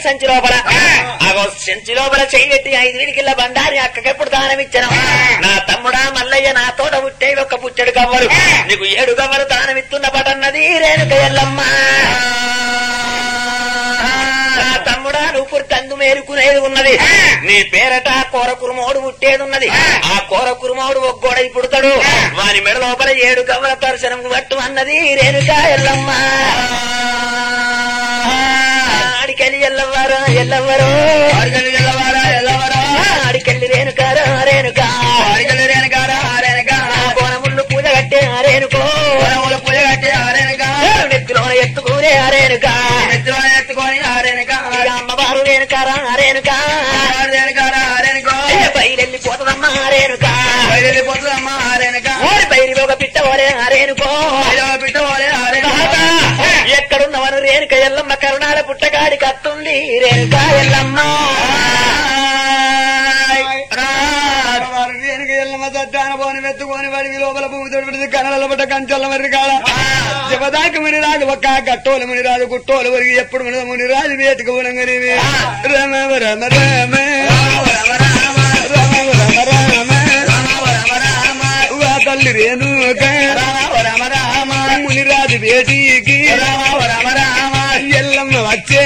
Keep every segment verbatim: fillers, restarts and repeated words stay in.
సంచి లోపల అగో సంచి లోపల చెయ్యెట్టి ఐదు వీడికిల్ల బండారి అక్కకెప్పుడు దానం ఇచ్చాను నా తమ్ముడా మల్లయ్య నా తోట పుట్టే ఒక పుచ్చడు కవ్వరు నీకు ఏడు కవ్వరు దానం ఇస్తున్న పటన్నది రేణుక ఎల్లమ్మ నా తమ్ముడా నువ్వు పుట్టందు మేరుకునేది ఉన్నది నీ పేరట కూర కురుమోడు పుట్టేది ఉన్నది ఆ కూర కురుమోడు ఒగ్గోడై పుడతాడు వాని మెడ లోపల ఏడు కవ్వల దర్శనం పట్టు అన్నది రేణుక ఎల్లమ్మ అడికెళ్ళి ఎల్లవారా ఎల్లవరో అడికెళ్ళి ఎల్లవారా ఎల్లవరో అడికెళ్ళి రేణుకారా రేణుకా అడికెళ్ళి రేణుకారా రేణుకా కోనముళ్ళు పూజ కట్టే రేణుకో కోనముళ్ళు పూజ కట్టే రేణుకా నెత్తిలోన ఎత్తుకునే రేణుకా నెత్తిలోన ఎత్తుకొని రేణుకా అమ్మవారు రేణుకారా రేణుకా రేణుకారా రేణుకో బయలెళ్ళిపోతుందమ్మా రేణుకా బయలెళ్ళిపోతుందమ్మా రేణుకా ఓరి బయలు ఒక పిట్ట ఓరే రేణుకో పిట్ట ఓరే రేణుకా ఎక్కడున్నవను రేణుక ఎల్లమ్మ కరుణాల పుట్టగాడి కత్తుంది రేణుక ఎల్లమ్మ రేణుక ఎల్లమ్మ సత్తాన పోని మెత్తుకొని వాడికి లోపల భూమి తోడు కనల పట్ట కంచెల్ల మరి కాడ జపదాకి మునిరాజు ఒక్క గట్టోలు మునిరాజు గుట్టోలు వరికి ఎప్పుడు మునిద మునిరాజు వేటుకు ఉనంగని రమ రమ రమ తల్లి రేణుక మునిరాజు వేటికి ఎల్లమ్మ వచ్చే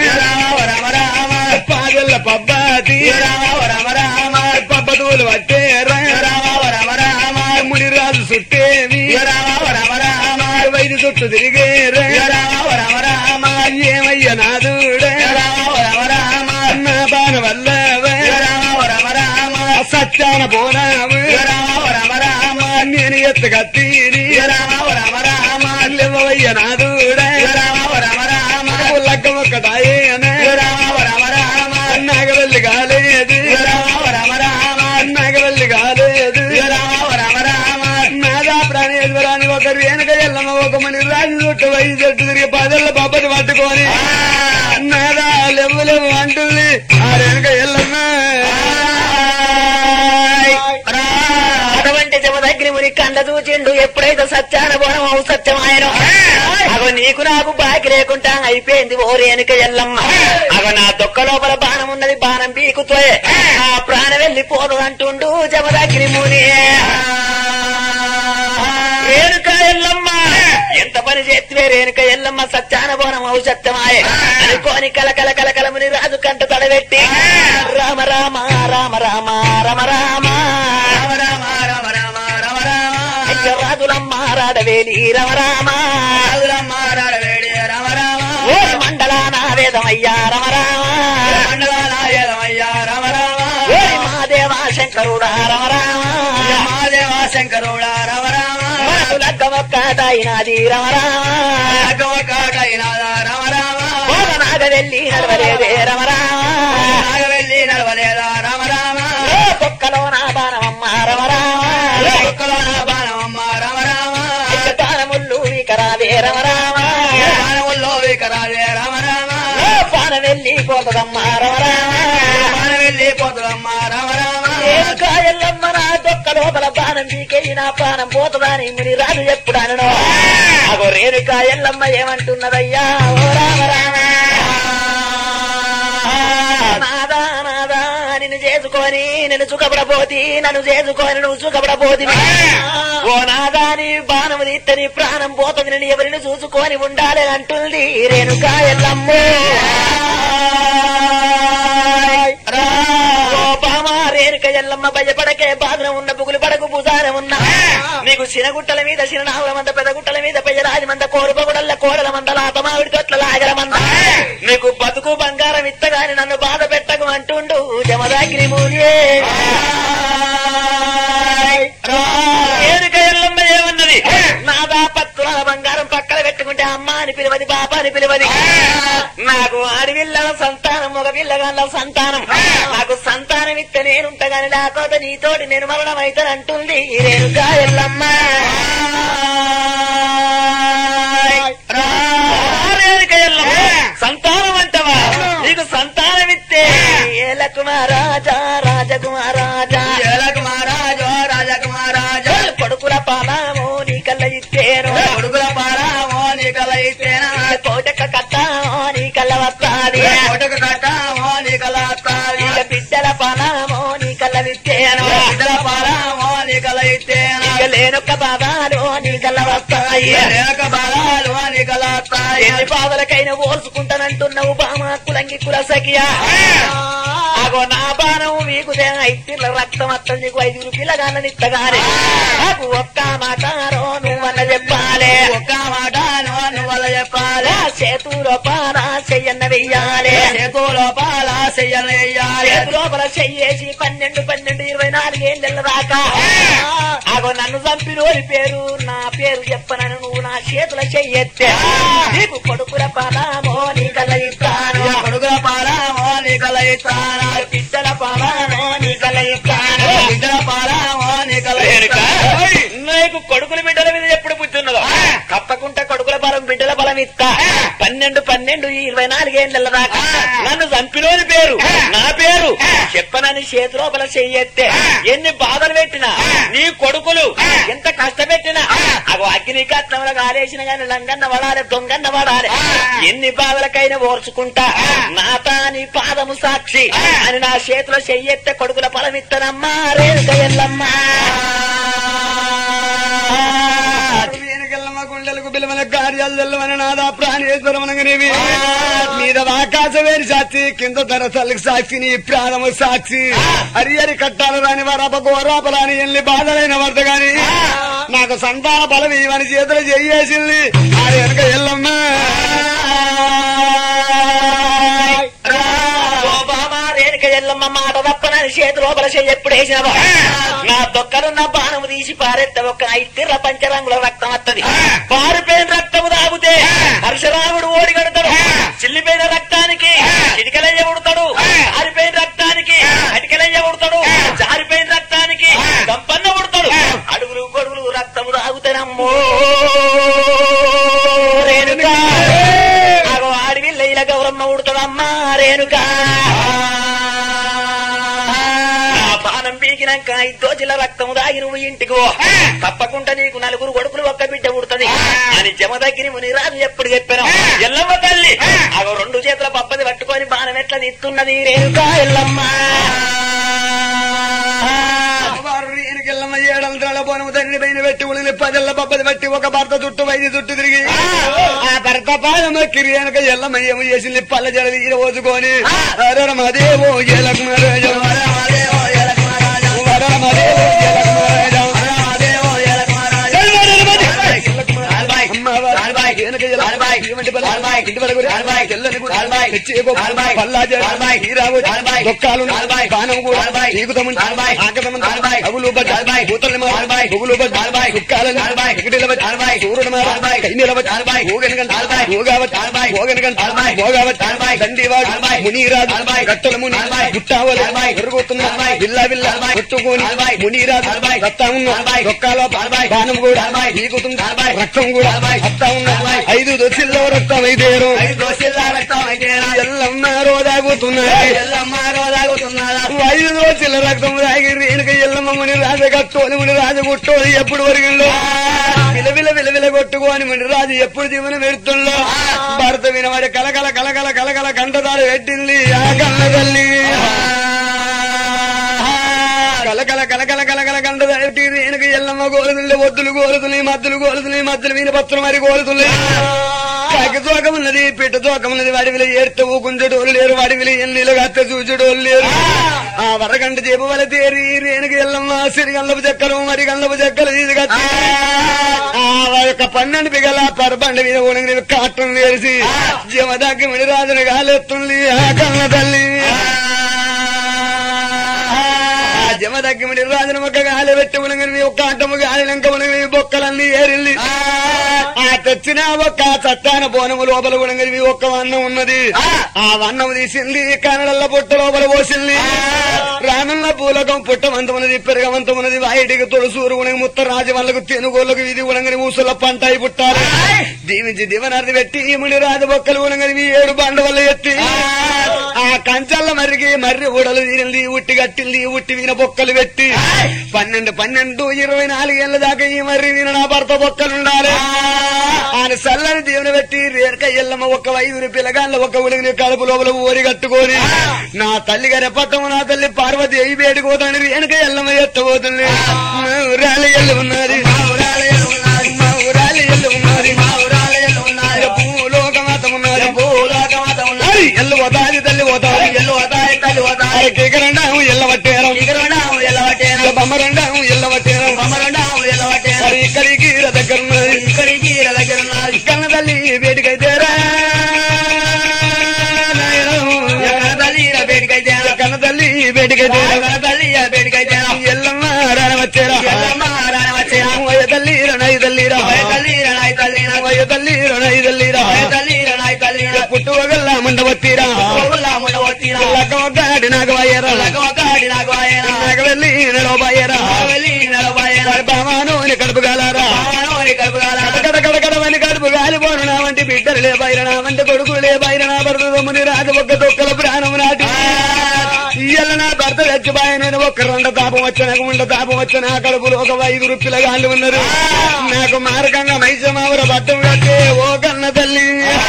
పాదల్ల పబ్బాతి పబ్బతులు వచ్చే మునిరాజు చుట్టేవి వైద్య చుట్టూ తిరిగే ఏమయ్య నాదుడ నా బాణ వల్ల సత్యాన పోనాము నేను ఎత్తగా తీరి లేవయ్య నాదుడ లగ్గ ఒక్కటాయేనా నాగవల్లి కాలేదు నాగవల్లి కాలేదు నాదా ప్రాణేశ్వరాన్ని ఒకరు వెనక ఎల్లమ్మ ఒక మని రాజు చుట్టూ వై చెట్టు తిరిగి పదళ్ళ పబ్బతి పట్టుకొని నాదా లేవు లేవు అంటుంది ఆ వెనక ఎల్లమ్మ అటువంటి జమదగ్ని ముని కండ చూచిండు ఎప్పుడైతే సత్యాన బోనం అవు సత్యమాయనో అగో నీకు నాకు బాకి లేకుండా అయిపోయింది ఓ రేణుక ఎల్లమ్మ అగో నా దొక్క లోపల బాణం ఉన్నది బాణం పీకుతో ఆ ప్రాణం వెళ్ళిపోదు అంటుండు జమదగ్ని ముని రేణుక ఎల్లమ్మ ఎంత పని చేస్తే రేణుక ఎల్లమ్మ సత్యాన బోనం అవు సత్యమాయే అనుకోని కలకల కలకలముని రాజు కంట తడబెట్టి రామ రామ రామ రామ రమ రామ రాజులమ్మ రాడవేలి రమ రామ ఓ మండలాన వేదమయ్యా రమ రామ ఓ మాదేవా శంకరుడా రమ రామ మాదేవా శంకరుడా రమ రామ లగ్గమొక్కటైనాది రమ రామ రమ రామ నాగవెల్లి నడవలేదే రమ రామ నాగవెల్లి నడవలేదా రమ రామ కుక్కలో నా బాణమమ్మ రమ రామ కుక్కలో నా బాణమమ్మ రమ రామ బాణముళ్ళు వీకరాదే రమ రామ బాణముల్లో వీకరాదే రమ రామ పాన వెళ్ళి పోతదమ్మ రమ రామ పాన వెళ్ళి పోతదమ్మ రమ రామ ఎల్లమ్మ నా దొక్క లోపల బాణం వీకే నా ప్రాణం పోతదాని ముని రాజు ఎప్పుడు అనను అగో రేణుక ఎల్లమ్మ ఏమంటున్నదయ్యా ఓ రామ రామ నాదా నాదా నిన్ను చేసుకొని నేను సుఖపడబోతి నన్ను చేసుకొని నువ్వు సుఖపడబోతి ఓ నాదా నీ బాణము తీస్తే నీ ప్రాణం పోతుంది నేను ఎవరిని చూసుకొని ఉండాలి అంటుంది రేణుక ఎల్లమ్మ రేణుక ఎల్లమ్మ భయపడకే బాధన ఉన్న బుగులు పడకు భుజాన ఉన్న నీకు చినగుట్టల మీద చిరునావుల మంద పెద్ద గుట్టల మీద పెయ్యరాజి మంద కోరుపగుడల్ల కోడల మంద లాతమావిడి తొట్ల లాగల మంద నీకు బతుకు బంగారం ఇత్తగాని నన్ను బాధ పెట్టకు అంటుండు జమదాగ్ని మూలియే రేణుక ఎల్లమ్మ ఏమన్నది నాదా పత్తుల బంగారం పక్కన పెట్టుకుంటే అమ్మ అని పిలవది బాబా అని పిలవది నాకు ఆడపిల్లల సంతానం ఒక పిల్లగాళ్ళ సంతానం నాకు సంతానం ఇస్తే నేనుంటగాని లేకపోతే నీతోటి నేను మరణం అవుతానంటుంది రేణుక ఎల్లమ్మ రేణుక ఎల్లమ్మ సంతానం అంటవా నీకు సంతానం ఇస్తే ఏలకుమారాజా రాజకుమారాజా ఏలకుమారాజో రాజకుమారాజా కొడుకుల పాలమో నీ కళ్ళ ఇచ్చేను కొడుకుల పాలమో నీ కళ్ళ ఇచ్చేనా కోటక కట్టామో నీ కళ్ళ వస్తాది కొడుకు కట్టామో నీ కలస్తాది ఇక బిడ్డల పలామో నీ కళ్ళ విత్తేను బిడ్డల పాలమో నీ కల ఇచ్చేనా ఇక లేనొక్క బాధాలు నీ కళ్ళ వస్తాయి లేక బలాలు నీ కలస్తాయి ఎన్ని బాధలకైనా ఓర్చుకుంటానంటున్నావు బామా కులంగి కుల సఖియా అగో నా బాణం వీకుదే ఐదుల రక్తం అత్త నీకు ఐదుగురు పిల్లగాళ్ళని ఇత్తగానే నాకు ఒక్క మాటారో నువ్వన్న చెప్పాలే ఒక్క మాట నువ్వు చెప్పాలి చేతులో పాలా చెయ్యన్న వెయ్యాలి చేతు లోపాల చెయ్యాలి చేతు లోపల చెయ్యేసి పన్నెండు పన్నెండు ఇరవై నాలుగేళ్ళ దాకా అగో నన్ను చంపినోరి పేరు నా పేరు చెప్పనను నువ్వు నా చేతుల చెయ్యెత్తే నీకు కొడుకుల పాలామో నీ కళ్ళ ఇస్తాను కొడుకుల పాలమో నీ కల ఇస్తాను బిడ్డల పాలామో నీ కళ్ళ ఇస్తాను బిడ్డల పాలమో నీ కల నీకు కొడుకుల బిడ్డల మీద ఎప్పుడు బుద్ధి ఉన్నదో తప్పకుండా కొడుకుల బలం బిడ్డల బలం ఇస్తా పన్నెండు పన్నెండు ఇరవై నాలుగేళ్ల దాకా నన్ను చంపినోని పేరు నా పేరు చెప్పనని చేతి లోపల చెయ్యెత్తే ఎన్ని బాధలు పెట్టినా నీ కొడుకులు ఎంత కష్టపెట్టినా అగో అగ్ని కట్నంలో కాలేసిన గాని లంగన్న పడాలి దొంగన్న పడాలి ఎన్ని బాధలకైనా ఓర్చుకుంటా నాతా నీ పాదము సాక్షి అని నా చేతిలో చెయ్యెత్తే కొడుకుల బలం ఇత్తనమ్మా రేణుక ఎల్లమ్మా గుండెలకు బిలమల కార్యాలు తెల్లమని నాదా ప్రాణేశ్వరమనగనేవి మీద ఆకాశం వేరి సాక్షి కింద ధరసలకు సాక్షి నీ ప్రాణము సాక్షి హరియరి కట్టాలు రాని వరప గోరాపలాని ఎన్ని బాధలైన వరద గాని నాకు సంతాన బలం ఇవని చేతులు చెయ్యేసింది అది వెనక ఎల్లమ్మా ఎల్లమ్మ మాట తప్పనని చేతి లోపల చెయ్యి ఎప్పుడు వేసినవా నా దొక్కలున్న బాణము తీసి పారెత్త ఒక ఐతిర్ర పంచరంగుల రక్తం వస్తుంది పారిపోయిన రక్తము తాగితే పరశురాముడు ఓడిగడతాడు చిల్లిపోయిన రక్తానికి చిటికలయ్య ఉడతాడు జారిపోయిన రక్తానికి అటికలయ్య ఉడతాడు జారిపోయిన రక్తానికి గంపన్న ఉడతాడు అడుగులు గొడుగులు రక్తము తాగుతానమ్మో రేణుకా అగో ఆడివిల్ల గౌరమ్మ ఉడతాడమ్మా రేణుకా బాణం పీకినాక ఇద్దోజిల రక్తము దాగి నువ్వు ఇంటికి తప్పకుండా నీకు నలుగురు కొడుకులు ఒక్క బిడ్డ ఉడుతుంది అని జమ దగ్గర మునిరాజు ఎప్పుడు చెప్పాను ఎల్లమ్మ తల్లి అగో రెండు చేతుల పప్పది పట్టుకొని బాణం ఎట్లా నిస్తున్నది రేణుకా ఎల్లమ్మ ఎల్లమ్మ ఏడంతరాల పోనము తండ్రి పైన పెట్టి ఉడిని పదెల్ల పప్పది పట్టి ఒక భర్త చుట్టూ వైద్య చుట్టూ తిరిగి ఆ భర్త పాదమ కిరి వెనక ఎల్లమ్మ ఏమో చేసింది పల్ల జడది ఈర పోసుకొని రమదేవో ఎలక్మరాజం వరమదేవో ఎలక్మరాజం వరమదేవో ఎలక్మరాజం వరమదేవో ఎలక్మరాజం దొక్కాలు బాణం కూడా మునీరాజు గట్టల ముని గుట్టావలు ఎరుగుతున్న విల్లా విల్లా కొట్టుకొని మునీరాజు రక్తా ఉన్న దొక్కాల బాణం కూడా ఈగుతుంది రక్తం కూడా వస్తా ఉన్న ఐదు దోసిల్లో రక్తం అయితేరు ఎల్లమ్మ రోజాగుతున్నాయి ఎల్లమ్మ రోజాగుతున్నారు ఐదు దోసిల రక్తం తాగి రేణుక ఎల్లమ్మ ముని రాజ కట్టోని ముని రాజు కొట్టోని ఎప్పుడు వరకిందో విలవిల విలవిల కొట్టుకోని ముని రాజు ఎప్పుడు జీవన పెడుతుందో భర్త వినవాడి కలకల కలకల కలకల కంటదారు పెట్టింది ఆ కన్న తల్లి కలకల కలకల కలకల కంటదారు పెట్టి రేణుక ఎల్లమ్మ గోలుతులే ఒత్తులు గోలుతున్నాయి మద్దులు గోలుతున్నాయి మద్దులు విని పత్రం మరి గోలుతున్నాయి కాకి తోకమున్నది పిట్ట తోకమున్నది వాడివిలో ఏర్త ఊకుంచడోళ్ళు లేరు వాడివిలో ఎన్నిలు అత్త చూచడోళ్ళు లేరు ఆ వరగంట చేపు వల తేరి రేణుకి ఎల్లమ్మ సిరి గండ్లపు చెక్కలు మరి గండ్లపు చెక్కలు తీసుకొచ్చి ఆ యొక్క పన్నెండు పిగల పరబండ మీద ఉణగి కాటం వేసి జీవ దగ్గి మణి రాజుని గాలెత్తుంది ఆ కన్న తల్లి జమ దగ్గిమిడి రాజును ఒక గాలి పెట్టి ఉనగని ఒక్క ఆటము గాలిలంక ఉనగని బొక్కలన్నీ ఏరిల్లి ఆ తెచ్చిన ఒక్క చట్టాన బోనము లోపల ఉనగని ఒక్క వన్నం ఉన్నది ఆ వన్నం తీసింది కన్నడల్ల పుట్ట లోపల పోసింది రానున్న పూలకం పుట్టవంతమున్నది పెరగవంతమున్నది వాయిటికి తొలసూరు ఉనగి ముత్త రాజు వాళ్ళకు తెనుగోళ్ళకు ఇది ఉనగని ఊసుల పంట అయి పుట్టారు దీవించి దివనార్థి పెట్టి ఈ ముడి రాజు బొక్కలు ఉనగని ఏడు బండ వల్ల ఎత్తి ఆ ఆ కంచల్ల మర్రికి మర్రి ఊడలు తీరింది ఉట్టి కట్టింది ఉట్టి వీన బొక్కలు పెట్టి పన్నెండు పన్నెండు ఇరవై నాలుగేళ్ల దాకా ఈ మర్రి వీన నా భర్త బొక్కలుండాలి ఆయన చల్లని దేవుని పెట్టి రేణుక ఎల్లమ్మ ఒక ఐదుగురు పిల్లగాళ్ళ ఒక ఉలిగిని కడుపు లోపల ఊరి కట్టుకొని నా తల్లి గారి పట్టము నా తల్లి పార్వతి అయి వేడుకోతాను రేణుక ఎల్లమ్మ ఎత్తబోతుంది మా ఊరాలి ఎల్లు ఉన్నది మా ఊరాలి ఎల్లు ఉన్నది మా ఊరాలి ఎల్లు ఉన్నది మా ఊరాలి ఎల్లు ఉన్నది భూలోకమాతం ఉన్నది భూలోకమాతం ఉన్నది ఎల్లు పోతాది తల్లి పోతాది ఎల్లు పోతాది తల్లి పోతాది కిగరండాము ఎల్లవట్టేరం కిగరండాము ఎల్లవట్టేరం బొమ్మరండాము ఎల్లవట్టేరం బొమ్మరండాము ఎల్లవట్టేరం ఇక్కడికి దగ్గర ఉన్నది ఇక్కడికి దగ్గర ఉన్నది కన్న తల్లి వేడికైతేరా కన్న తల్లి వేడికైతే కన్న తల్లి వేడికైతే ఎల్లమ్మ రానవచ్చేరా ఎల్లమ్మ రానవచ్చేరా వయ తల్లి రణై తల్లి రాయ తల్లి రణై తల్లి వయ తల్లి రణై తల్లి రాయ తల్లి రణై తల్లి పుట్టువగల్ల మండవత్తిరా మండవత్తిరా లగవగాడి నాగవయ్యరా లగవగాడి నాగవయ్యరా నాగవెల్లి నడవబయ్యరా వెళ్ళి నడవబయ్యరా బామాను కడుపు గాలారా బామాను కడుపు గాలారా కడ కడ కడవని కడుపు గాలిపోను నా వంటి బిడ్డలు లే బైర నా వంటి కొడుకులు లే బైర నా భర్త తమ్ముని రాజు ఒక్క తొక్కల ప్రాణం నాటి ఇయ్యాల నా భర్త చచ్చిపోయా నేను ఒక్క రెండు తాపం వచ్చాక ఉండ తాపం వచ్చిన కడుపులో ఒక ఐదుగురు పిల్లగాళ్ళు ఉన్నారు నాకు మార్గంగా మైసమావర పట్టం కట్టే ఓ కన్న తల్లి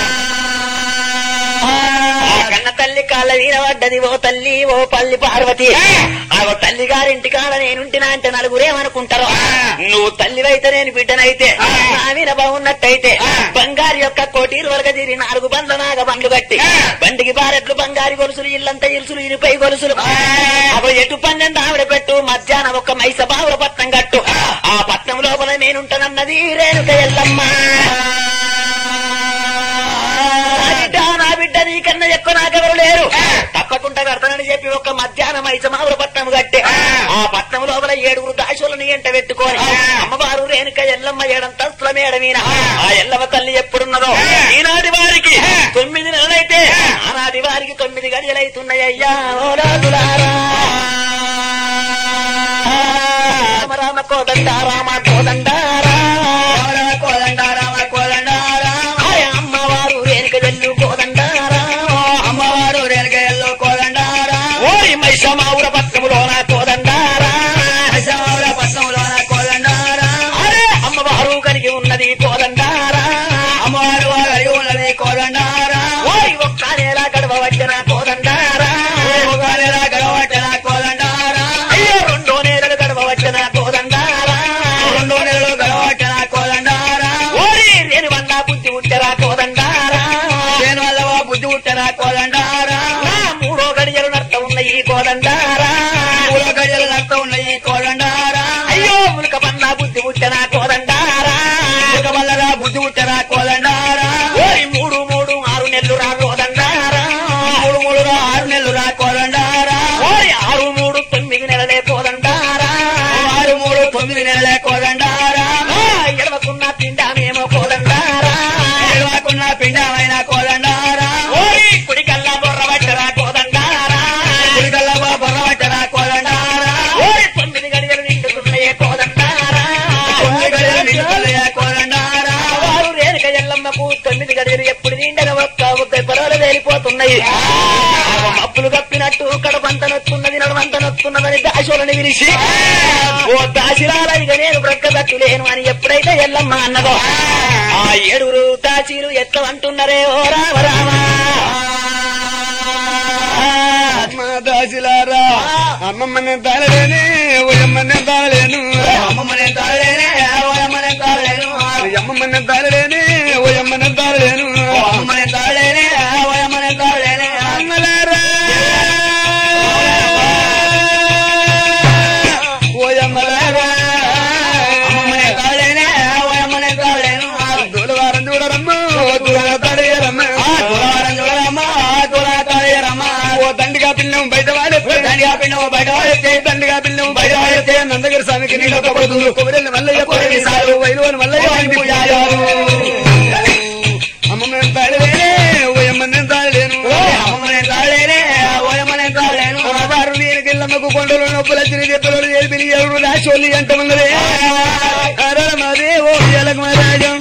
కన్న తల్లి కాళ్ళ వీరబడ్డది ఓ తల్లి ఓ పల్లి పార్వతి ఆ తల్లి గారింటి కాడ నేనుంటినా అంటే నలుగురేమనుకుంటారు నువ్వు తల్లివైతే నేను బిడ్డనైతే నా వీర బాగున్నట్టయితే బంగారు యొక్క కోటీలు వరక తీరి నాలుగు బండ్ల నాగ బండ్లు కట్టి బండికి బారెట్లు బంగారు గొలుసులు ఇల్లంతా ఇలుసులు ఇనిపై గొలుసులు అప్పుడు ఎటు పన్నెండు ఆవిడ పెట్టు మధ్యాహ్నం ఒక మైస బావుల పట్నం కట్టు ఆ పట్నం లోపల నేనుంటానన్నది రేణుక ఎల్లమ్మ నా బిడ్డ నీకన్నా ఎక్కువ నాకెవరు లేరు తప్పకుండా కడతానని చెప్పి ఒక మధ్యాహ్నం మైసమావుల పట్నం కట్టే ఆ పట్నం లోపల ఏడుగురు దాశులను ఎంట పెట్టుకొని అమ్మవారు రేణుక ఎల్లమ్మ ఏడంతస్తుల మేడ మీద ఆ ఎల్లమ్మ తల్లి ఎప్పుడున్నదో ఈనాటి వారికి తొమ్మిది నెలలైతే ఆనాటి వారికి తొమ్మిది గడియలైతున్నాయ్యా ఓ రాజులారా రామ రామ కోదండ రామ కోదండారా కోదండ రామ కోదండారా అమ్మవారు రేణుక ఎల్లు కోదండారా అమ్మవారు రేణుక ఎల్లు కోదండారా ఓరి మైసమావుల పట్నములోన కోదండారా మైసమావుల పట్నములోన కోదండారా అరే అమ్మవారు కలిగి ఉన్నది కోదండారా అమ్మవారు కలిగి ఉన్నది కోదండారా ఓరి ఒక్క నెల గడవ వచ్చిన కోదండారా ఒక నెల గడవ వచ్చిన కోదండారా అయ్యో రెండో నెలలు గడవ వచ్చిన కోదండారా రెండో నెలలు గడవ వచ్చిన కోదండారా ఓరి రేణు వల్ల బుద్ధి ఉంటరా కోదండారా రేణు వల్ల బుద్ధి ఉంటరా కోదండారా మూడో గడియలు నర్త ఉన్నాయి కోదండారా మూడో గడియలు నర్త ఉన్నాయి కోదండారా అయ్యో ములక పన్న బుద్ధి ఉంటరా కోదండారా ములక వల్లరా బుద్ధి ఉంటరా కోదండారా ఓరి మూడు మూడు ఆరు నెలలు రా కోదండారా మూడు మూడు రా ఆరు నెలలు రా కోదండారా ఓరి ఆరు మూడు తొమ్మిది నెలలే కోదండారా ఆరు మూడు తొమ్మిది నెలలే కోదండారా ఎడవకున్న పిండామేమో కోదండారా ఎడవకున్న పిండామైన కోదండారా ఓరి కుడికల్లా బొర్ర పట్టరా కోదండారా కుడికల్లా బొర్ర పట్టరా కోదండారా ఓరి తొమ్మిది గడియలు నిండుతున్నాయే కోదండారా తొమ్మిది గడియలు నిండుతున్నాయే కోదండారా వారు రేణుక ఎల్లమ్మకు తొమ్మిది గడియలు ఎప్పుడు నిండగా ఒక్క ఒక్క పొరలు వేలిపోతున్నాయి మబ్బులు కప్పినట్టు కడపంత నొత్తున్నది నడవంత నొత్తున్నదని దాశులని విరిసి ఓ దాశిరాల ఇక నేను బ్రక్కదట్టు లేను అని ఎప్పుడైతే ఎల్లమ్మ అన్నదో ఆ ఏడుగురు దాచీలు ఎట్లా అంటున్నారే ఓ రామ రామ దాసిలారా అమ్మమ్మనే తాళలేని ఓయమ్మనే తాళలేను అమ్మమ్మనే తాళలేనే ఓయమ్మనే తాళలేను అమ్మమ్మనే తాళలేని ఓయమ్మనే తాళలేను అమ్మమ్మనే తాళలేనే ఓయమ్మనే తాళలేనే అమ్మలారా ఓయమ్మలారా అమ్మమ్మనే తాళలేనే ఓయమ్మనే తాళలేను దూలవారం చూడరమ్మ దూర తాళేరమ్మ దూలవారం చూడరమ్మ దూర తాళేరమ్మ ఓ దండిగా పిల్లం బయట వాడేస్తే దండిగా పిల్లం బయట వాడేస్తే దండిగా పిల్లం బయట వాడేస్తే నందగిరి స్వామికి నీళ్ళు పడుతుంది కొబ్బరి మల్లయ్య సారు వైలువని మల్లయ్య అమ్మమ్మ తాళలేనే ఓయమ్మనే తాళలేను అమ్మమ్మనే తాళలేనే ఓయమ్మనే తాళలేను వారు వీరికిల్లమ్మకు కొండలు నొప్పుల తిరిగి చెప్పలు ఏల్పిని ఎవరు రాశోళ్ళు ఎంత ఉన్నదే అరమదే ఓ ఎలక మహారాజం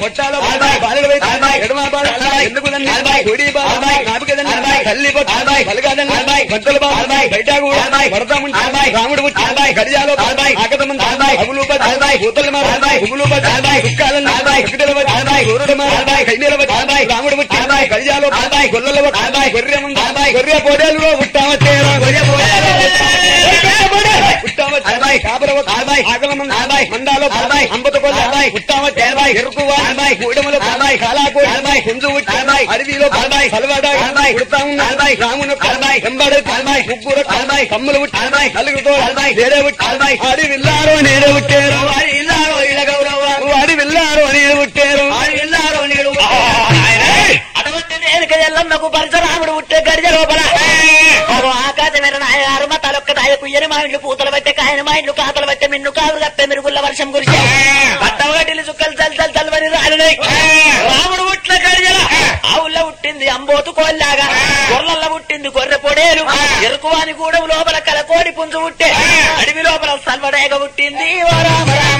పొట్టాలో బాలల వైపు ఎడమ బాల ఎందుకు గుడి బాల నాకు కదండి తల్లి పలగాదండి గంటల బాల బయట కూడా పడతాముంటే రాముడు వచ్చి గడియాలో ఆకతమంది అగులు కూతలు ఉగులు రాముడు వచ్చి గడియాలో గొల్లల గొర్రె గొర్రె పోడేలు పుట్టామచ్చేరా గొర్రె మండాలో అంబత ఎరుకువ కూడమలో కాలాకోడి కుంజు అడవిలో సలవాడ పుడతా ఉన్న రామును ఎంబడ ముగ్గురు కమ్ములు నలుగురితో నేడే ఆడి విల్లారో నేడే పుట్టారు వాడి ఇల్లారో ఇళ్ళ గౌరవ వాడి విల్లారో నీడు పుట్టారు వాడి ఇల్లారో నీడు అటువంటి నేను ఎల్లమ్మకు పరశురాముడు పుట్టే గడిజ లోపల ఆకాశమైన నాయగారు మా తలొక్క దాయ కుయ్యని మా ఇంట్లో పూతలు పెట్టే కాయన మా ఇంట్లో కాతలు పెట్టే మిన్ను కాదు కప్పే మిరుగుల్ల వర్షం కురిసే పట్టవటిలు చుక్కలు చల్ చల్ చల్వని రాలినాయి రాముడు పుట్ల గడిజల ఆవుల్లో పుట్టింది అంబోతు కోల్లాగా గొర్రెల్ల పుట్టింది గొర్రె పొడేలు ఎరుకువాని కూడా లోపల కల కోడి పుంజు పుట్టే అడవి లోపల సల్వడేగ పుట్టింది ఓ రామ రామ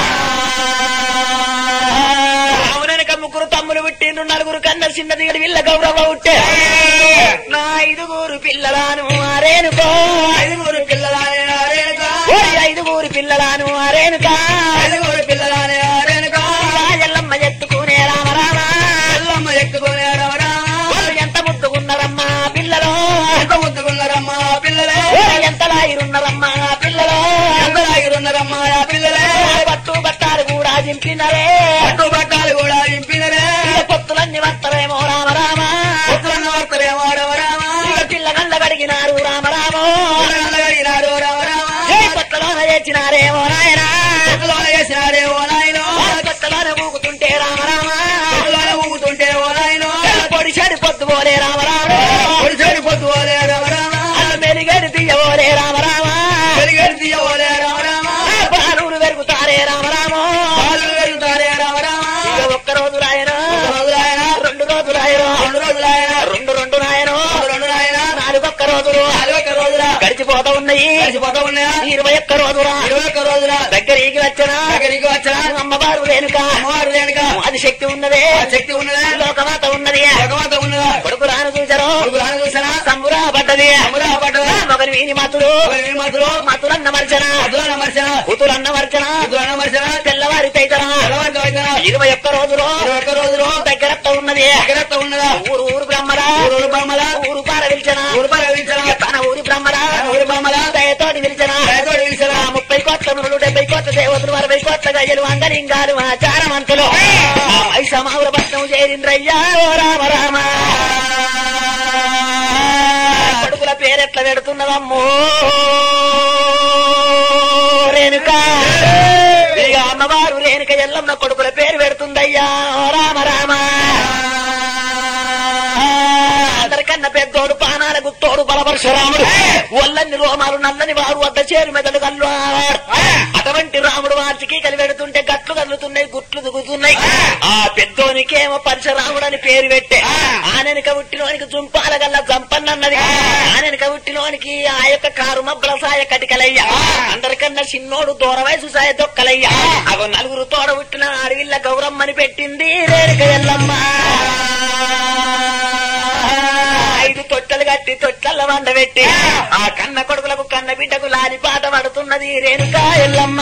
రామునక ముగ్గురు తమ్ములు పుట్టిండ్రు నలుగురు కన్న చిన్నది విల్ల గౌరవ పుట్టే నా ఐదుగురు పిల్లలాను ఆరేనుకో ఐదుగురు పిల్లలానే ఆరేనుకో ఐదుగురు పిల్లలాను ఆరేనుకా ఐదుగురు పిల్లలానే ఆరేనుకా ఎల్లమ్మ ఎత్తుకునే రామ రామ ఎల్లమ్మ ఎత్తుకునే రామ రామ ఎంత ముద్దుకున్నారమ్మా పిల్లలు ఎంత ముద్దుకున్నారమ్మా పిల్లలే ఎంతలాగిరున్నారమ్మా పిల్లలు ఎంతలాగిరున్నారమ్మా పిల్లలే పట్టు బట్టాలు కూడా చింపినరే పట్టు బట్టాలు కూడా చింపినరే పొత్తులన్నీ వస్తారేమో రామ రామ పొత్తులన్నీ వస్తారేమో రామ రామ పిల్ల కళ్ళ కడిగినారు రామ రామ కళ్ళ కడిగినారు రామ రామ కొత్తలోన చేసినారేమో నాయన కొత్తలోన చేసినారేమో నాయన కొత్తలోన ఊగుతుంటే రామ రామ కొత్తలోన ఊగుతుంటే ఓ నాయన పొడి చెడి పొద్దు పోలే రామ రామ పొడి చెడి పొద్దు పోలే రామ రామ మెలిగడి తీయవోలే రామ రామ మెలిగడి తీయవోలే రామ రామ బాలులు పెరుగుతారే రామ రామ బాలులు పెరుగుతారే రామ రామ ఒక్క రోజు రాయన రెండు రోజులు రాయన రెండు రోజులు రాయన రెండు రెండు రాయన రెండు రాయన నాలుగొక్క రోజులు నాలుగొక్క రోజులా గడిచిపోతా ఉన్నాయి గడిచిపోతా ఉన్నాయా ఇరవై ఒక్క రోజురా ఇరవై ఒక్క రోజులా దగ్గరికి వచ్చనా దగ్గరికి వచ్చనా అమ్మవారు రేణుక అమ్మవారు రేణుక అది శక్తి ఉన్నదే శక్తి ఉన్నదే లోకమాత ఉన్నది లోకమాత ఉన్నదా కొడుకు రాను చూసారు కొడుకు రాను చూసారా సంబురా పడ్డది సంబురా పడ్డదా ఒకరి వీని మాతులు ఒకరి మాతులు మాతులన్న మర్చన మాతులన్న మర్చన కూతురన్న మర్చన కూతురన్న మర్చన తెల్లవారి తైతరా తెల్లవారి తైతరా ఇరవై ఒక్క రోజులు ఇరవై ఒక్క రోజులు దగ్గరత్త ఉన్నది దగ్గరత్త ఉన్నదా ఊరు ఊరు బ్రహ్మల ఊరు బ్రహ్మల ఊరు పార పిలిచన ఊరు పార పిలిచన తన ఊరి బ్రహ్మల ఊరి బ్రహ్మల దయతోటి పిలిచన దయతోటి పిలిచన ముప్పై కోట్ల నూరు డెబ్బై కోట్ల దేవతలు అరవై కోట్ల గయ్యలు అందరింగారు ఆచారమంతులు ఐసమావుల పట్నం చేరింద్రయ్యా ఓ రామ రామ కొడుకుల పేరెట్ల పెడుతున్నదమ్మో రేణుక ఇక అమ్మవారు రేణుక ఎల్లమ్మ కొడుకుల పేరు పెడుతుందయ్యా ఓ రామ రామ అందరికన్నా పెద్దోడు పానాల గుత్తోడు బలపరశురాముడు ఒళ్ళన్ని రోమాలు నల్లని వారు వద్ద చేరు మెదడు కళ్ళు అటువంటి రాముడు వార్చికి కలిపెడుతుంటే గట్లు కదులుతున్నాయి గుట్లు దిగుతున్నాయి ఆ పెద్దోనికేమో పరశురాముడు అని పేరు పెట్టే ఆనెనక ఉట్టిలోనికి జుంపాల గల్ల జంపన్నన్నది ఆనెనక ఉట్టిలోనికి ఆ యొక్క కారు మబ్బల సాయ కటికలయ్యా అందరికన్నా చిన్నోడు దూర వయసు సాయ దొక్కలయ్యా అవి నలుగురు తోడ ఉట్టిన అడవిల్ల గౌరమ్మని పెట్టింది రేణుక ఎల్లమ్మ ఐదు తొట్టలు కట్టి తొట్టల వండ పెట్టి ఆ కన్న కొడుకులకు కన్న బిడ్డకు లాలి పాట పడుతున్నది రేణుకా ఎల్లమ్మ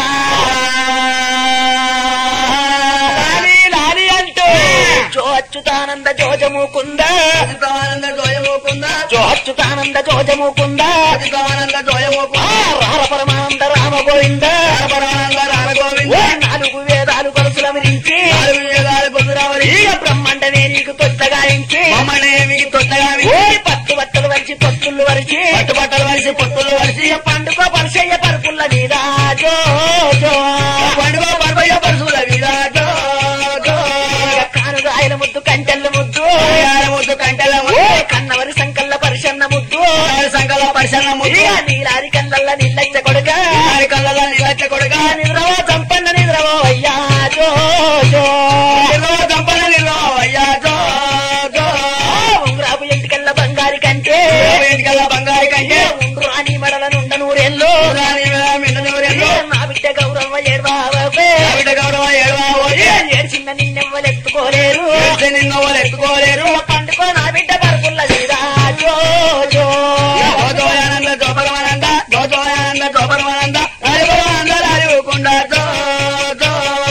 లాలి లాలి అంటూ జో అచ్యుతానంద జోజముకుంద అచ్యుతానంద జోజముకుంద జో అచ్యుతానంద జోజముకుంద అచ్యుతానంద జోజముకుంద రామ పరమానంద రామ గోవింద పరమానంద రామ గోవింద నాలుగు వేదాలు కొలుసుల విరించి నాలుగు వేదాలు కొలుసురావరించి బ్రహ్మండనే నీకు తొట్టగాయించి బ్రహ్మణే మీకు తొట్టగాయించి పట్టు బట్టలు వరిచి పొత్తులు వరిచి పట్టు బట్టలు వరిచి పొత్తులు వరిచి పండుగ పరిచయ్య పరుపుల మీద జో జో పండుగ పరపయ్య పరుపుల మీద జో జో కానుగాయల ముద్దు కంటెల్ల ముద్దు ముద్దు కంటెల్ల ముద్దు కన్నవరి సంకల్ల పరిశన్న ముద్దు సంకల్ల పరిశన్న ముద్దు నీలారి కళ్ళల్ల నీళ్ళచ్చ కొడుక నీలారి కళ్ళల్ల నీళ్ళచ్చ కొడుక నిద్రవో చంపన్న నిద్రవో అయ్యా జో జో నిద్రవో చంపన్న నిద్రవో అయ్యా జో జో ఉంగరాపు ఎంటికల్ల బంగారి కంటే ఎంటికల్ల బంగారి కంటే ఉండు రాని మడల నుండ నూరేళ్ళు రాని మిండ నూరేళ్ళు నా బిడ్డ గౌరవ ఏడవా నా బిడ్డ గౌరవ ఏడవా ఏడ్చింద నిన్నెవ్వలే నిన్ను వాళ్ళు ఎత్తుకోలేరు పండుకో నా బిడ్డ పరుపుల్ల సీదా జో జో దోజోయానంద దోపరమానంద దోజోయానంద దోపరమానంద రాజపరమానంద రాజుకుండా దో దో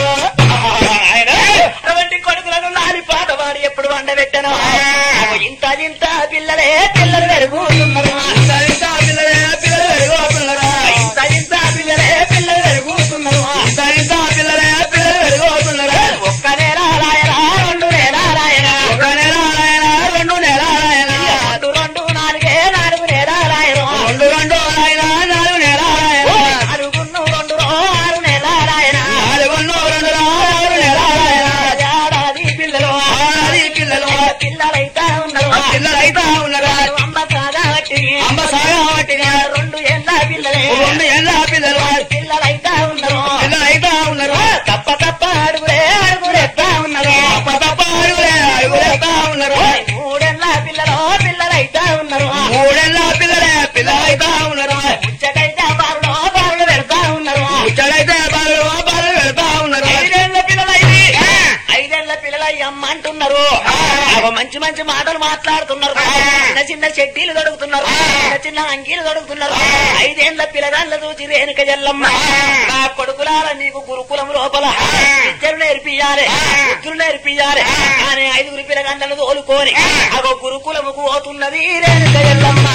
అటువంటి కొడుకులను లాలి పాట వాడి ఎప్పుడు వండబెట్టను ఇంత ఇంత పిల్లలే పిల్లలు పెరుగుతున్నారు ఇంత ఇంత పిల్లలే పిల్లలు పెరిగిపోతున్నారా ఇంత ఇంత పిల్లలే పిల్లలు పెరుగుతున్నారు ఇంత ఇంత పిల్లలే పిల్లలు పెరిగిపోతున్నారా ఒక్క నెల రాయరా రెండు నెల రాయరా ఒక నెల రాయన రెండు నెల రాయన రెండు రెండు నాలుగే నాలుగు నెల రాయరు రెండు రెండు రాయన నాలుగు నెల రాయన నాలుగున్ను రెండు ఆరు నెల రాయన నాలుగు రెండు ఆరు నెల రాయన ఏడాది పిల్లలు ఆది పిల్లలు పిల్లలైతే ఉన్నారు పిల్లలైతే ఉన్నారా అమ్మ కాగా బట్టి అమ్మ సాగా పట్టిన రెండు ఏళ్ళ పిల్లలే రెండు ఏళ్ళ పిల్లలు పిల్లలైతే ఉన్నారు పిల్లలైతే ఉన్నారు తప్ప తప్ప అడుగులే అడుగులేస్తా ఉన్నారు తప్ప తప్ప అడుగులే అడుగులేస్తా ఉన్నారు మూడేళ్ళ పిల్లలు పిల్లలైతే ఉన్నారు మూడేళ్ళ పిల్లలే పిల్లలైతే ఉన్నారు ముచ్చటైతే బారులో బారులు పెడతా ఉన్నారు ఇక్కడైతే బాలు బాలు వెళ్తా ఉన్నారు ఐదేళ్ల పిల్లలైంది ఐదేళ్ల పిల్లలై అమ్మ అంటున్నారు అవ మంచి మంచి మాటలు మాట్లాడుతున్నారు చిన్న చిన్న చెడ్డీలు దొడుకుతున్నారు చిన్న చిన్న అంగీలు దొడుకుతున్నారు ఐదేళ్ల పిల్లగాళ్ళ చూసి రేణుక జల్లమ్మ నా కొడుకులాల నీకు గురుకులం లోపల విద్యలు నేర్పియాలి బుద్ధులు నేర్పియాలి అనే ఐదుగురు పిల్లగాళ్ళను తోలుకొని అగో గురుకులముకు పోతున్నది రేణుక జల్లమ్మ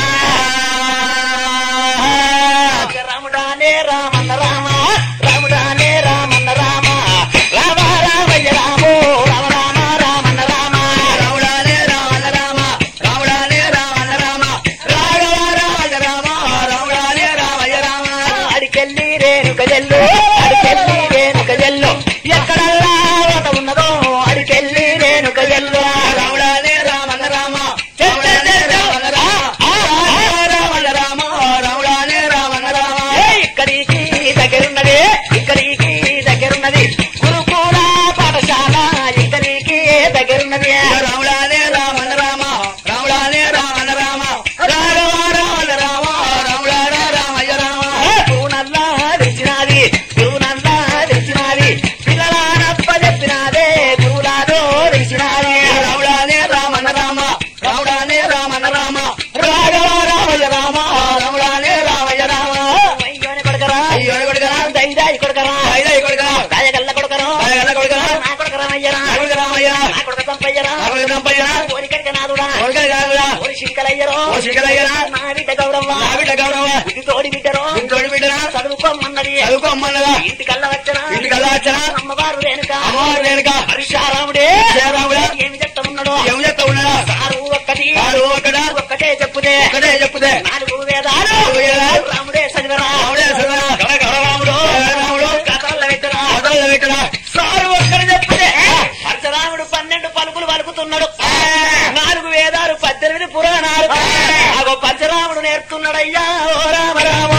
రాముడానే రామన్న రామ రాముడానే రామన్న రామ రామ రామయ్య రామో రామ రామ రామన్న రామ రాముడానే రామన్న రామ రాముడానే రామన్న రామ రాఘవ రాజ రామ రాముడానే రామయ్య రామ అడికెళ్ళి రేణుక జల్లు అడికెళ్ళి రేణుక జల్లు ఎక్కడల్లా ఓట ఉన్నదో అడికెళ్ళి రేణుక జల్లు రాముడానే రామన్న రామ రాముడానే రామన్న రామ రామన్న రామ రాముడానే రామన్న రామ ఇక్కడికి దగ్గరున్నది ఇక్కడికి దగ్గరున్నది గురుకుల పాఠశాల ఇక్కడికి దగ్గరున్నది రాముడానే రామన్న రామ రాముడానే రామన్న రామ రాఘవ రామన్న రామ రాముడానే రామయ్య రామ గురునల్లా తెచ్చినది గురునల్లా తెచ్చినది పిల్లలానప్ప చెప్పినదే గురులాదో తెలిసినది రాముడానే రామన్న రామ రాముడానే రామన్న రామ రాఘవ రామయ్య రామ రాముడానే రామయ్య రామ అయ్యోని కొడుకరా అయ్యో కొడుకరా దైదాయి కొడుకరా ఐదై కొడుకరా రాజగల్ల కొడుకరా రాజగల్ల కొడుకరా నా కొడుకరా అయ్యరా రాముడు రామయ్య నా కొడుక సంపయ్యరా రాముడు రంపయ్య కోరికడిక నాదుడా కొడుకరా కాదురా ఓరి శింకలయ్యరో ఓ శిఖరయ్యరా నా బిడ్డ గౌరవ్వ నా బిడ్డ గౌరవ ఇది తోడి బిడ్డరో ఇంతోడి బిడ్డరా చదువుకోమన్నది చదువుకోమ్మన్నదా ఇంటికల్లా వచ్చనా ఇంటికల్లా వచ్చనా అమ్మవారు రేణుక అమ్మవారు రేణుక హరిశారాముడే శ్రీరాముడా ఏమి చెప్తా ఉన్నాడో ఏం చెప్తా ఉన్నాడా సారు ఒక్కటి వారు ఒకడా ఒక్కటే చెప్పుదే ఒకటే చెప్పుదే నాలుగు వేదాలు నాలుగు వేదాలు రాముడే చదివరా రాముడే చదివరా. రాముడు రాముడు కథల్లో పెట్టరా మొదలు పెట్టరా సారు ఒక్కడు చెప్పుదే పరశురాముడు పన్నెండు పలుకులు పలుకుతున్నాడు నాలుగు వేదాలు పద్దెనిమిది పురాణాలు అగో పరశురాముడు నేర్పుతున్నాడయ్యా ఓ రామ రామ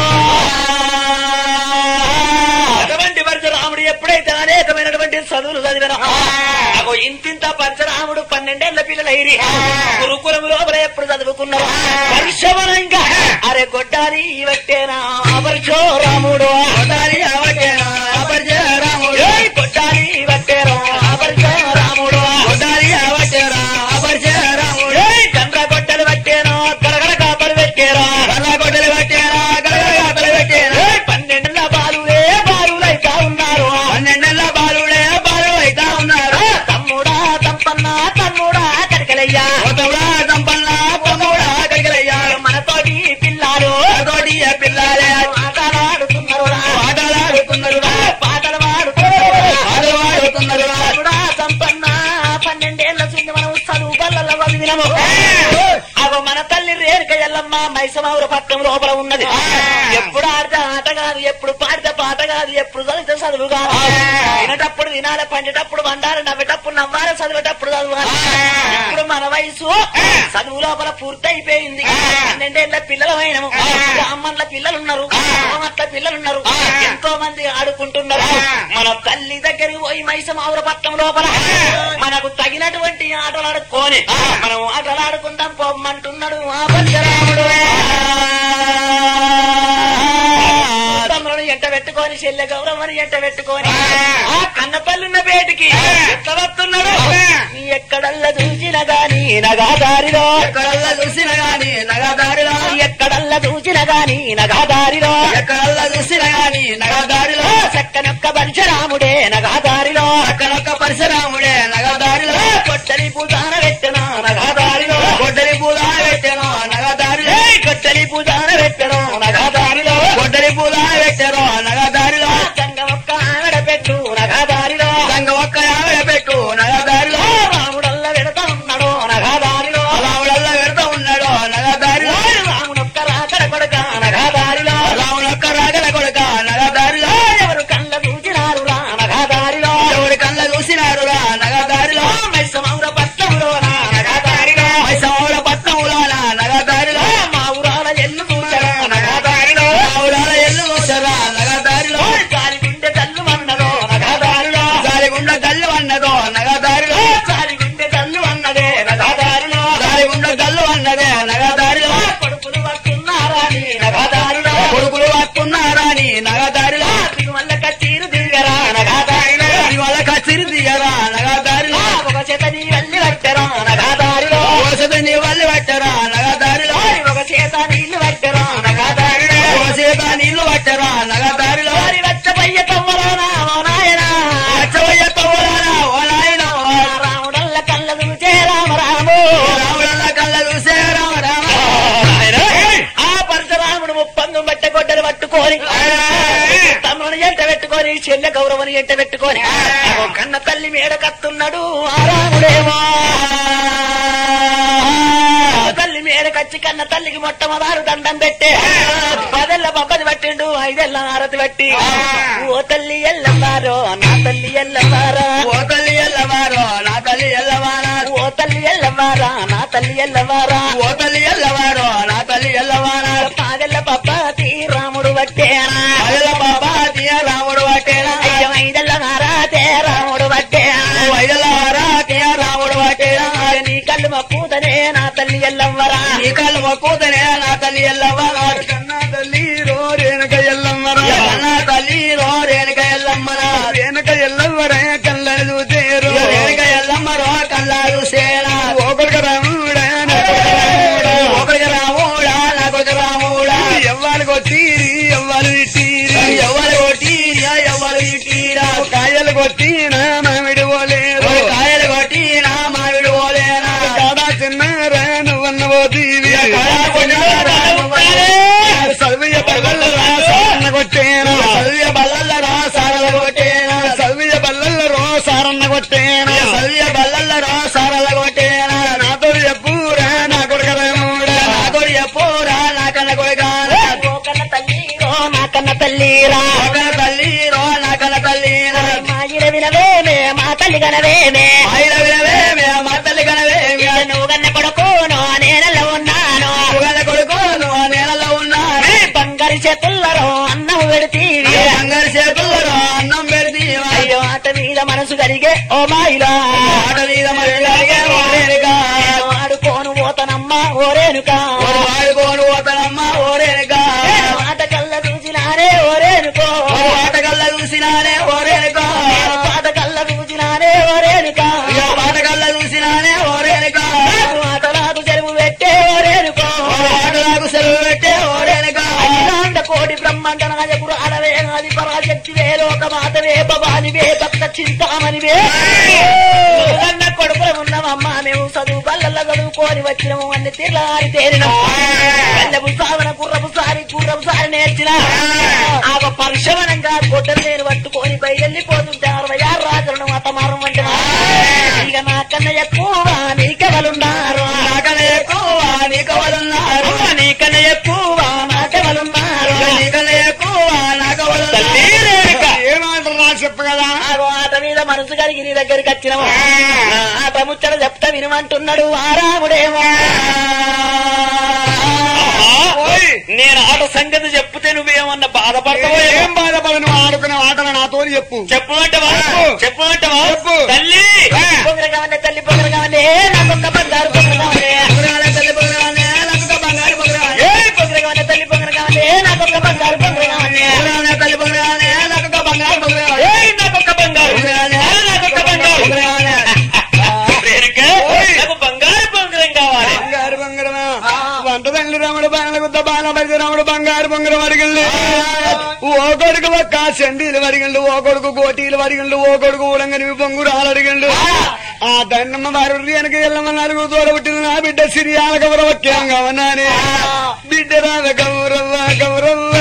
అటువంటి పరశురాముడు ఎప్పుడైతే అనేకమైనటువంటి చదువులు చదివినా అగో ఇంతింత పరశురాముడు పన్నెండేళ్ల పిల్లలైరి గురుకులం లోపల ఎప్పుడు చదువుకున్నావు పరిశవనంగా అరే గొడ్డాలి ఇవట్టేనా పరశో రాముడు కొట్టాలి అవటేనా అపరిచయ రాముడు ఏయ్ గొడ్డాలి ఇవట్టేరా పరశో రాముడు కొట్టాలి అవటేరా అపరిచయ రాముడు ఏయ్ చంద్ర గొడ్డలు పెట్టేనా గడగడ కాపలు పెట్టేరా కళ్ళ కొట్టలు పెట్టేరా గడగడ కాపలు పెట్టేరా ఏయ్ పన్నెండుల బాలులే బాలులైతా ఉన్నారు పన్నెండేళ్ల బాలుడే బాలు అయితా ఉన్నారు తమ్ముడా తంపన్న తమ్ముడా కడకలయ్యా కొత్తవుడా సంపన్న తమ్ముడా కడిగలయ్యా మనతోటి పిల్లాలు తోటి పిల్లాలే ఆటలాడుతున్నారు ఆటలాడుతున్నారు పాటలు పాడుతున్నారు ఆటలు ఆడుతున్నారు తమ్ముడా తంపన్న పన్నెండేళ్ల చూసి మనం చదువు బల్ల వదిలినము అగో మన తల్లి రేణుక ఎల్లమ్మ మైసమౌర పట్టం లోపల ఉన్నది ఎప్పుడు ఆడితే ఆట కాదు ఎప్పుడు పాడితే పాట కాదు ఎప్పుడు చదివితే చదువు కాదు వినేటప్పుడు వినాలి పండేటప్పుడు వండాలి నవ్వేటప్పుడు నవ్వాలి చదివేటప్పుడు చదవాలి ఇప్పుడు మన వయసు చదువు లోపల పూర్తయిపోయింది పన్నెండేళ్ల పిల్లలమైనము బ్రాహ్మణుల పిల్లలున్నారు కోమట్ల పిల్లలున్నారు ఎంతో మంది ఆడుకుంటున్నారు మన తల్లి దగ్గరికి పోయి మైసమౌర పట్టం లోపల మనకు తగినటువంటి ఆటలు ఆడుకొని మనం ఆటలు ఆడుకుంటాం పోమ్మంటున్నాడు ఆ పరశురాముడు తమ్ములను ఎంట పెట్టుకొని చెల్లె గౌరమ్మని ఎంట పెట్టుకొని ఆ కన్నపల్లున్న బేటికి ఎట్లా వస్తున్నాడు నీ ఎక్క ఎక్కడల్లా చూసిన గాని నగాదారిలో ఎక్కడల్లా చూసిన గాని నగదారిలో ఎక్కడల్లా చూసిన గాని నగాదారిలో ఎక్కడల్లా చూసిన గాని నగదారిలో చక్కనొక్క పరశురాముడే నగాదారిలో అక్కడొక్క పరశురాముడే నగదారిలో కొట్టలి పూజాన పెట్టన నగాదారిలో గొడ్డలి పూజ పెట్టాను నగదారిలో కొట్టలి పూజాన పెట్టన నగాదారిలో గొడ్డలి పూజ పెట్టాను నగదారిలో సంగ ఒక్క ఆవిడ పెట్టు నగాదారిలో సంగ ఒక్క ఆవిడ పెట్టు నగదారిలో రాముడల్లా పెడతా ఉన్నాడు నగాదారిలో రాముడల్లా పెడతా ఉన్నాడు నగదారిలో రాముడొక్క రాకడ కొడక నగాదారిలో రాముడొక్క రాగల కొడుక నగదారిలో ఎవరు కళ్ళ చూసినారు రా నగాదారిలో ఎవరి కళ్ళ చూసినారు రా నగదారిలో మైసమౌర పట్టంలో నగాదారిలో మైసమౌల పట్నంలో నగదారిలో మా ఊరాల ఎల్లు చూసారా నగాదారిలో రావుడాల ఎల్లు చూసారా నగదారిలో గాలి గుండె తల్లు అన్నదో నగాదారిలో జాలిగుండ గల్లు అన్నదో నగదారిలో గాలి గుండె తల్లు అన్నదే నగాదారిలో జాలిగుండ గల్లు అన్నదే నగదారిలో కొడుకులు వస్తున్నారా నీ నగాదారిలో కొడుకులు వాక్కున్నారా నీ నగదారిలో వల్ల కచ్చీరు దిగరా నగాదారిలో వాళ్ళ కచ్చిరి దిగరా నగదారిలో ఒక చేత నీ వెళ్ళి పట్టరా నగాదారిలో ఓసద నీ వల్లి పట్టరా నగదారిలో ఒక చేత నీళ్లు పట్టరా నగాదారిలో ఓసేత నీళ్లు పట్టరా నగదారిలో వారి వచ్చపయ్య తవ్వలోనా ఓ నాయనా అచ్చవయ్య తవ్వరానా ఓ నాయన రాముడల్ల కళ్ళ చూచే రామ రాము రాముడల్ల కళ్ళ చూసే రామ రామ ఆ పరశురాముడు ముప్పంగు బట్ట గొడ్డలు పట్టుకొని తమ్ముని ఎంట పెట్టుకొని చెల్లె గౌరవని ఎంట పెట్టుకొని ఓ కన్న తల్లి మేడ కత్తున్నాడు ఆ రాముడేమో తల్లి మేడ కచ్చి కన్న తల్లికి మొట్టమొదలు దండం పెట్టే పదెల్ల పబ్బది పట్టిండు ఐదెల్ల ఆరతి పట్టి ఓ తల్లి ఎల్లవారో నా తల్లి ఎల్లవారా ఓ తల్లి ఎల్లవారో నా తల్లి ఎల్లవారా ఓ తల్లి ఎల్లవారా నా తల్లి ఎల్లవారా ఓ తల్లి ఎల్లవారో నా తల్లి ఎల్లవారా పాదెల్ల పప్పాతి రాముడు పట్టేనా అదల బాబా తీయ రాముడు వాటేనా అయ్యో ఐదెల్ల మారాతే రాముడు పట్టేనా వైదలవారా తీయ రాముడు వాటేనా నీ కళ్ళు మప్పుతనే నా తల్లి ఎల్లవ్వరా ఈ కాళ్ళు మొక్కుతనే నా తల్లి ఎల్లవారా కన్నా తల్లి రో రేణుక ఎల్లమ్మరా కన్నా తల్లి రో రేణుక ఎల్లమ్మరా రేణుక ఎల్లమ్మరా కళ్ళని చూసేరు రేణుక ఎల్లమ్మరో కళ్ళ చూసేనా ఒకరికి రాముడా ఒకరికి రాముడా నా కొడుకు రాముడా ఎవ్వాలి కొట్టిరి ఎవ్వాలి తిట్టిరి ఎవ్వాలి కొట్టిరా ఎవ్వాలి తిట్టిరా కాయలు కొట్టినా మామిడి పోలేరు కాయలు కొట్టినా మామిడి పోలేనా కాడా చిన్నారా నువ్వన్న పోతీవి సల్వియ బల్లల రాసారన్న కొట్టేనా సల్వియ బల్లల రాసారల కొట్టేనా సల్వియ బల్లల రోసారన్న కొట్టేనా సల్వియ బల్లల రాసారల కొట్టేనా నాతో చెప్పురా నా కొడుక రాముడా నాతో చెప్పురా నా కన్న కొడుక ఓ కన్న తల్లి ఓ నా కన్న తల్లిరా కన్న తల్లి రో నా కన్న తల్లి మా ఇర వినవేమే మా తల్లి కనవేమే ఆయన వినవేమే మా తల్లి కనవేమే నువ్వు కన్న కొడుకును నేనలో ఉన్నాను గల కొడుకు నువ్వు నేలలో ఉన్నాను బంగారు చేతుల్లరో అన్నం పెడితీవి బంగారు చేతుల్లో అన్నం పెడితే అయ్యో ఆట మీద మనసు కలిగే ఓ మాయిలా ఆట మీద మరి కలిగే ఓరేనుగా ఆడుకోను పోతనమ్మ ఓరేనుకా వాడుకోను పోతానమ్మ ఓరేనుగా ఆట కళ్ళ చూసినారే ఓరేనుకో పాటకల్లా చూసినానే ఓరేనుగా పాట కళ్ళ చూసినారే ఓరేనుకా పాటకల్లా చూసినానే ఓరేనుగా ఆటలాదు చెరువు పెట్టే ఓరేనుకో ఆటలాగు సెలవు పెట్టే ఓరేనుగా అఖిలాండ కోటి బ్రహ్మాండ నాయకుడు అడవే నాది పరాశక్తివే లోక మాతవే భవానివే భక్త చింతామణివే కన్న కొడుకులు ఉన్నామమ్మా మేము చదువు బల్లల్ల చదువుకొని వచ్చినము అన్ని తీర్లారి తేరినాము కన్నపు సావన కుర్రపు సారి కుర్రపు సారి నేర్చిన ఆ పరిశమనంగా గొడ్డలు నేను పట్టుకొని బయలుపోతుంటే అరవై ఆరు రాజులను మతమారం వంటి ఇక నా కన్న ఎక్కువ నీకెవలున్నారు నాకన్నా ఎక్కువ నీకవలున్నారు నీకన్నా ఎక్కువ నాకెవలున్నారు నీకన్నా ఎక్కువ నాకవలున్నారు ఏమంటారు నాకు చెప్పు కదా ఆగో ఆట మీద మనసు కలిగి నీ దగ్గరికి వచ్చినము ఆట ముచ్చట చెప్తా వినమంటున్నాడు ఆరాముడేమో నేను ఆట సంగతి చెప్తే నువ్వేమన్నా బాధపడతావో ఏం బాధపడ నువ్వు ఆడుకునే ఆటలు నాతో చెప్పు చెప్పమంటవా చెప్పమంటవా చెప్పు. తల్లి పొగర కావాలి తల్లి పొగర కావాలి నాకొక్క బంగారు పొగర కావాలి తల్లి పొగరాలే నాకు బంగారు పొగరాలే ఏ పొగర కావాలి తల్లి పొగర కావాలి నాకొక్క బంగారు పొగర కావాలి తల్లి పొగరాలే నాకు బంగారు పొగరాలే ఏ నాకొక్క బంగారు పొగరాలే నాకొక్క బంగారు పొగరాలే రేణుక అడిగండి రాముడు బాణల గుద్ద బాణ పడితే రాముడు బంగారు బొంగరం అడిగండి ఓ కొడుకు ఒక్క చండీలు అడిగండు ఓ కొడుకు గోటీలు అడిగండు ఓ కొడుకు ఉడంగని బొంగురాలు అడిగండు ఆ దండమ్మ వారు వెనక వెళ్ళమ్మ నలుగురు తోడ పుట్టింది నా బిడ్డ సిరియాల కౌరవ క్యాంగా ఉన్నానే బిడ్డ రావ కౌరవ కౌరవ